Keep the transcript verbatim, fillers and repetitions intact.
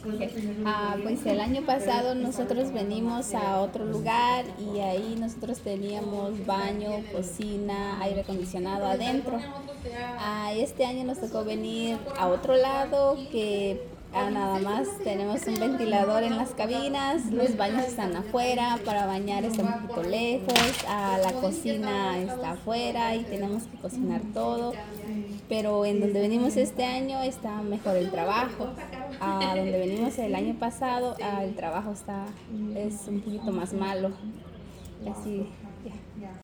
Ah, pues el año pasado nosotros venimos a otro lugar y ahí nosotros teníamos baño, cocina, aire acondicionado adentro. Ah, este año nos tocó venir a otro lado que ah, nada más tenemos un ventilador en las cabinas, los baños están afuera, para bañar está un poquito lejos, ah, la cocina está afuera y tenemos que cocinar todo. Pero en donde venimos este año está mejor el trabajo. A donde venimos el año pasado, ah, el trabajo está es un poquito más malo. Así, ya.